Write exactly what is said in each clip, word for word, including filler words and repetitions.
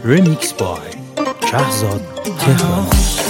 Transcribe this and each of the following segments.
Remix by شهزاد تهران.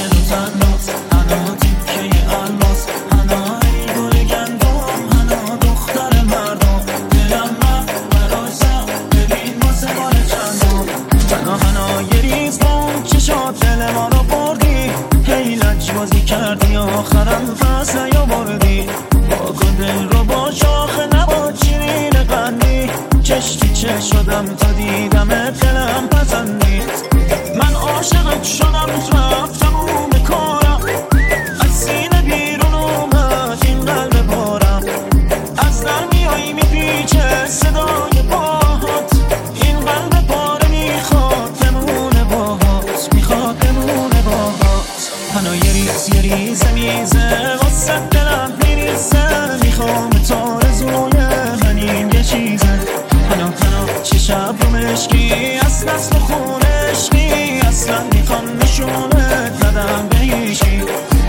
کردی آخرم پس نیاوردی با دل رو با شاخه نبا چیرین قندی چشتی چه شدم تا دیدم دلم پسندید من عاشقت شدم رفتم اون کارم از سینه بیرون اومد این قلب بارم از در میایی میپیچه صدای باهات این قلب پاره میخواد بمونه باهات میخواد بمونه باهات تنها یه ریز یه ریزه میزه واسه دلم میریزه میخوام تا رزوی منیم یه چیزه تنها تنها چه شب رو مشکی از نسل خونشکی اصلا میخوام نشونت ندم به هیچی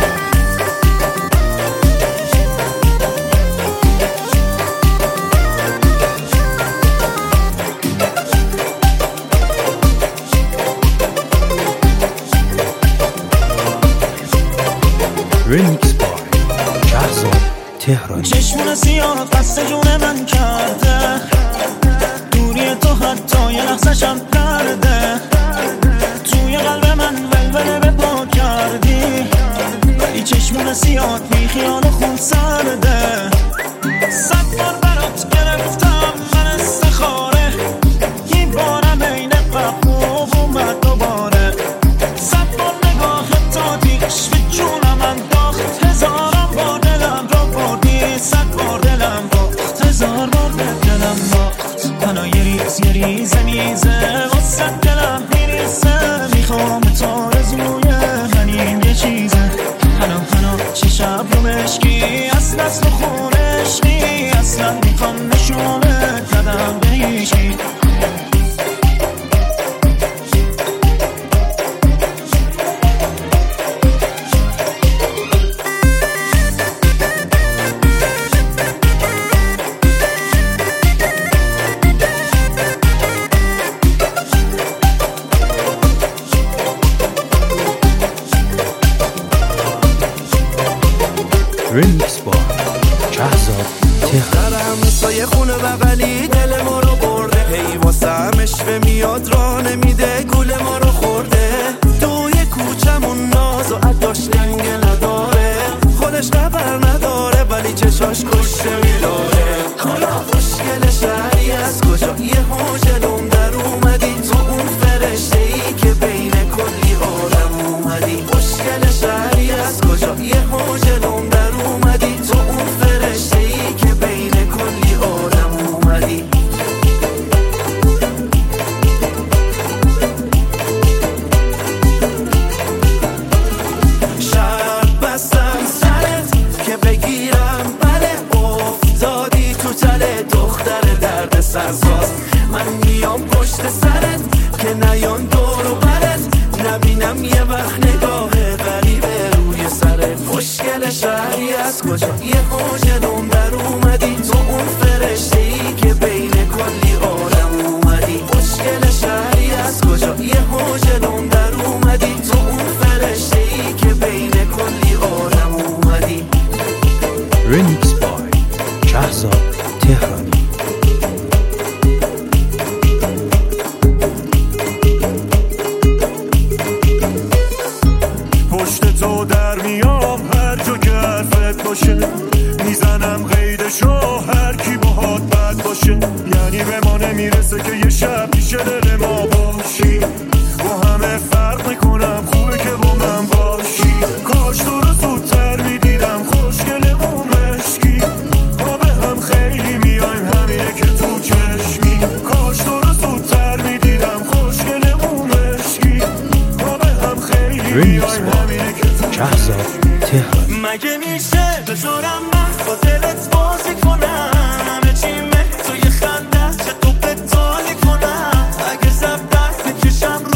Remix by شهزاد تهران. چشمون سیاه قصد جون من کرده دوری تو حتی یه لحظه شم درده توی قلب من ولوله به پا کردی ولی چشمون سیاه بی خیال خون سرده صد بار برات گرفتم من استخاره یه بارم بین قبوب اومد دوباره صد بار نگاه تا دیش به جونم انداخت هزارم بار دلم را بردی صد بار دلم باخت هزار بار دلم باخت تنها یه ریز یه ریزه میزه واسه دلم میریزه میخوام تا رزوی منیم یه چیزه تنها تنها چه شب رو مشکی از نسل خونشکی اصلا میخوام نشونت ندم به هیچی Remix by شهزاد تهران. درم سایه خونه بغلی دل ما رو برده هی واسه همشوه میاد را نمیده گول ما رو خورده دوی کوچمون ناز و عداش لنگ نداره خودش خبر نداره ولی چشاش کشته میداره حالا مشکل شهری از کجا یه هاجلوم در اومدی تو اون فرشته ای که بین کلی آدم اومدی مشکل شهری از کجا یه هاجلوم در اومدی تو اون فرشته ای که بین کلی آدم اومدی شرط بستم سرت که بگیرم بله افتادی تو تله دختر درد سرساز من میام پشت سرت که نیان دور و برت نبینم یه وقت نگاه غریبه روی سرت مشکل شهری از کجا یه هاجلوم در اومدی تو اون فرشته ای که بین کلی آدم اومدی مشکل شهری از کجا یه هاجلوم در اومدی تو اون فرشته ای که بین کلی آدم اومدی. Remix by شهزاد تهران. پشت تو در میام هر جا که حرفت باشه میزنم قیدشو هر کی باهات بد باشه یعنی به ما نمیرسه که یه شب پیش دل ما باشی با همه فرق میکنم خوبه که با من باشی کاش تو رو زودتر میدیدم خوشگلمون مشکی ما به هم خیلی میایم همینه که تو چشمی کاش تو رو زودتر میدیدم خوشگلمون مشکی ما به هم خیلی میایم همینه که تو شهزاد تهران. مگه میشه بذارم من با دلت بازی کنم همه چیمه توی خنده چه تو بتالی کنم اگه زب دست بکشم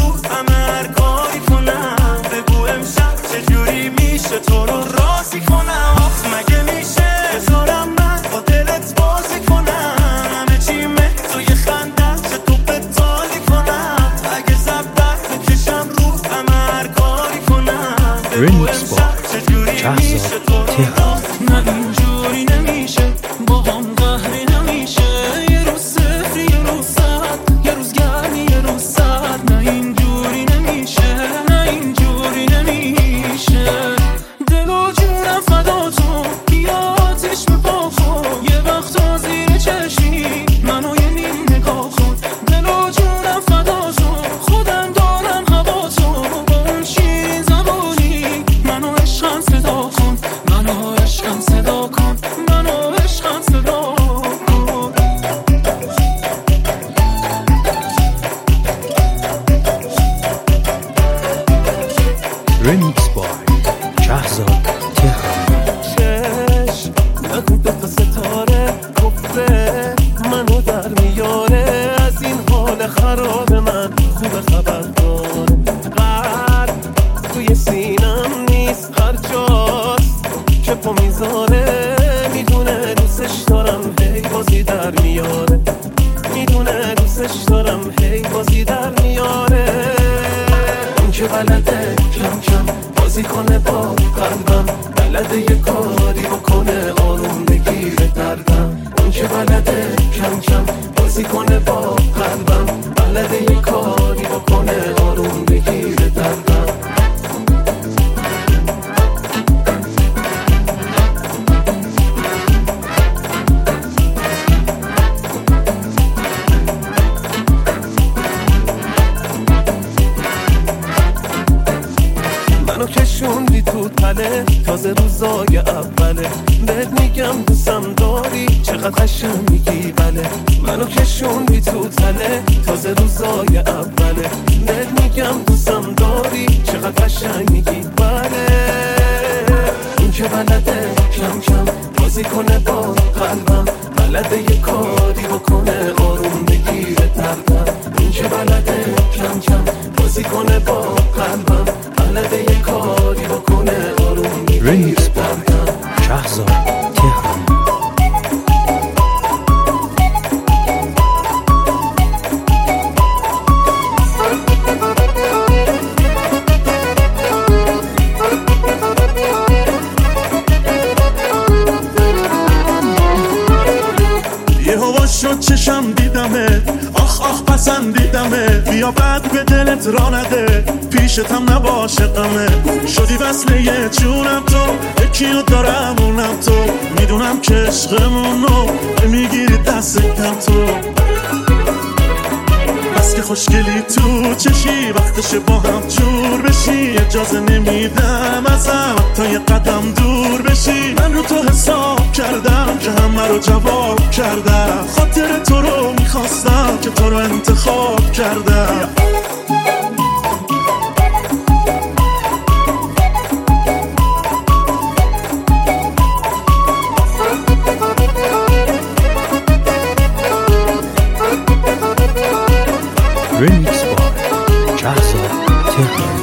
در میاره، میدونه دوستش دارم هی بازی در میاره. اون که بلده کم کم بازی کنه با قلبم، بلده یه کاری بکنه آروم بگیره دردم. اون که بلده کم کم بازی کنه با قلبم، بلده یه کاری بکنه آروم بگیره دردم. منو کشوندی تو تله تازه روزای اوله، بهت میگم دوستم داری چقدر قشنگ میگی بله. منو کشوندی تو تله تازه روزای اوله، بهت میگم دوستم داری چقدر قشنگ میگی بله. این که بلده کم کم بازی کنه با قلبم، بلده یه کاری بکنه آروم بگیره دردم. این که بلده کم کم بازی کنه با قلبم، بلده یه کاری بکنه آروم بگیره دردم. شهرزاد تهران. شد چشم دیدمه، آخ آخ پسندیدمه، بیا بعد به دلت را نده، پیشتم نباشه غمه. شدی وصله جونم تو، یکیو دارم اونم تو، میدونم که عشقمونو میگیری دست کم تو. بس که خوشگلی تو چشی، وقتش با هم جور بشی، اجازه نمیدم ازم تا یه قدم دور بشی. من رو تو حساب کردم که همه رو جواب کردم، خاطر تو رو میخواستم که تو رو انتخاب کردم. Remix by شهرزاد تهران.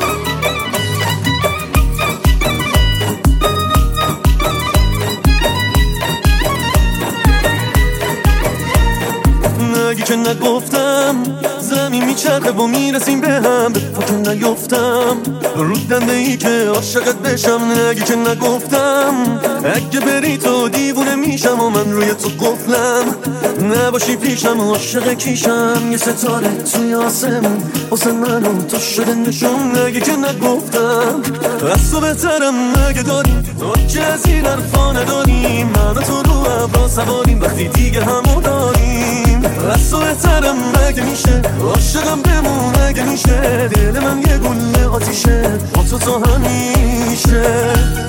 نگی که نگفتم زمین میچرخه و میرسیم به هم، به پا که نیفتم رود دنده ای که عاشقت بشم. نگی که نگفتم اگه بری تو دیوونه میشم و من روی تو قفلم، نباشی پیشم عاشق کیشم. یه ستاره توی آسمون واسه من و تو شده نشون. نگی که نگفتم از تو بهترم اگه داریم که از این حرفا نداریم، من و تو رو ابرا سواریم وقتی دیگه همو داریم. از تو بهترم اگه میشه عاشقم بمون اگه میشه، دل من یه گله آتیشه با تو تا همیشه.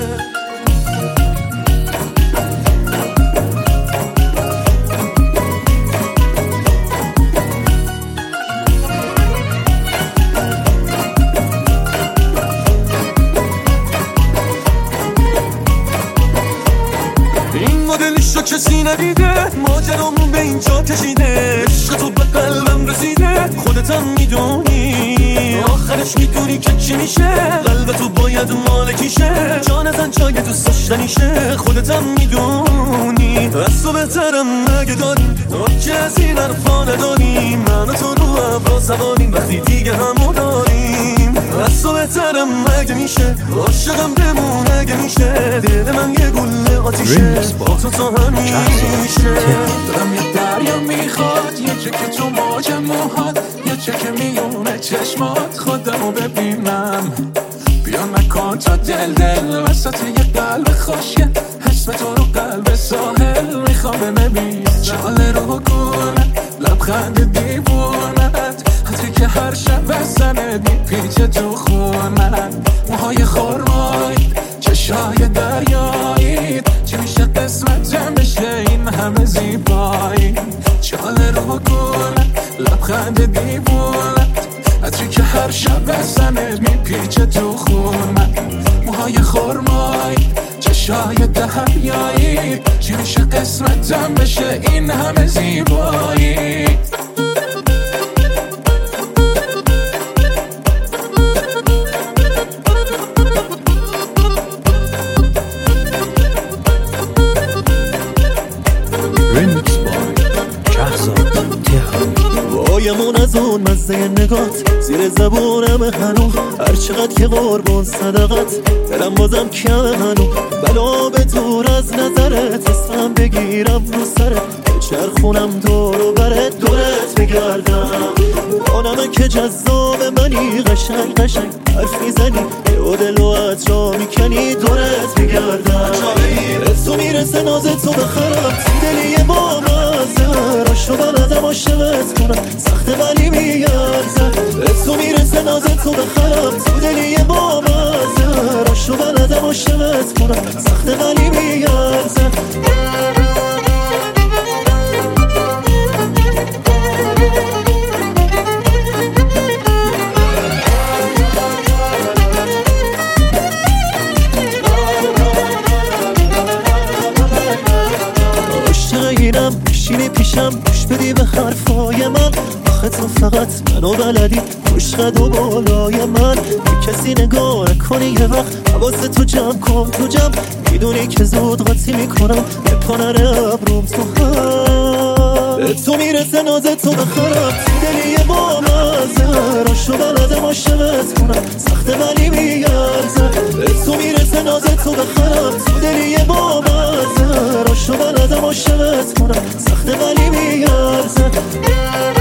مدلشو کسی ندیده، ماجرامون به اینجا کشیده، عشق تو به قلبم رسیده، خودتم میدونی آخرش میدونی که چی میشه، قلب تو باید مالکیشه، جان زن جای دوست داشتنیشه، خودتم میدونی. از تو بهترم اگه داریم که از این حرفا نداریم، من و تو رو ابرا سواریم وقتی دیگه همو داریم. از تو بهترم اگه میشه عاشقم بمون اگه میشه، دل من یه گله آتیشه با تو تا همیشه. دارم یه دریا میخواد، یه جا که تو موج موهات، یه جا که میونه چشمات خودمو ببینم. بیا نکن تا دل دل وسط یه قلب خوشگل، اسم تو رو قلب ساحل میخوام ببینم. چاله رو کنه لبخند دیوونت، حتی که هر شب بزنت میپیچه تو خونت. موهای خورمایی چشای دریایی، چی میشه قسمتم بشه این همه زیبایی. چاله رو کنه لبخند دیوونت، حتی که هر شب بزنت میپیچه تو خونت. موهای خورمایی چشای دریایی، چی میشه قسمتم بشه این همه زیبایی. Remix by رویمون از اون مزه نگات زیر زبونم هنو، هر چقدر که قربون صدقت دلم بازم کم هنو. بلا به دور از نظرت اسمم بگیرم رو سرت، چرخونم دور و برت دورت بگردم. آنمه که جذاب منی، قشنگ قشنگ حرف میزنی، و دل و از جا میکنی دورت بگردم. تو میرسه نازت تو بخرم، دلی با مزه راش رو بلدم عاشقت کنم، سخته ولی میارزه. تو میرسه نازت تو بخرم، دلی با مزه راش رو بلدم عاشقت کنم، سخته ولی میارزه. عاشقینم بشینی پیشم گوش بدی به حرفای من، آخه تو فقط منو بلدی عشقت و بالای من. به کسی نگاه نکنی یه وقت، حواس تو جمع کن تو جمع، میدونی که زود قاطی میکنم به پانر ابروم تو هم. تو میرسه نازت تو بخرم، دلی با مزه راشو بلدم عاشقت کنم، سخته ولی میارزه. تو میرسه نازت تو بخرم، دلی با مزه راشو بلدم عاشقت کنم، سخته ولی میارزه.